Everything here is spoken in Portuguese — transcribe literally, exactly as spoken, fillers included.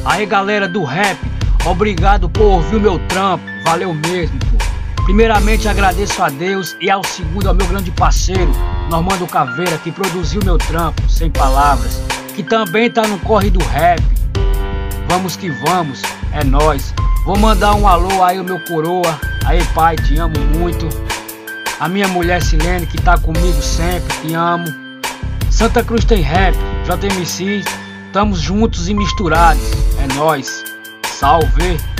Aí galera do rap, obrigado por ouvir o meu trampo, valeu mesmo, pô. Primeiramente agradeço a Deus e ao segundo ao meu grande parceiro, Normando Caveira, que produziu meu trampo, sem palavras, que também tá no corre do rap. Vamos que vamos, é nóis. Vou mandar um alô aí ao meu coroa, aí pai, te amo muito. A minha mulher Silene, que tá comigo sempre, te amo. Santa Cruz tem rap, J M C, tamo juntos e misturados, é nóis. Salve!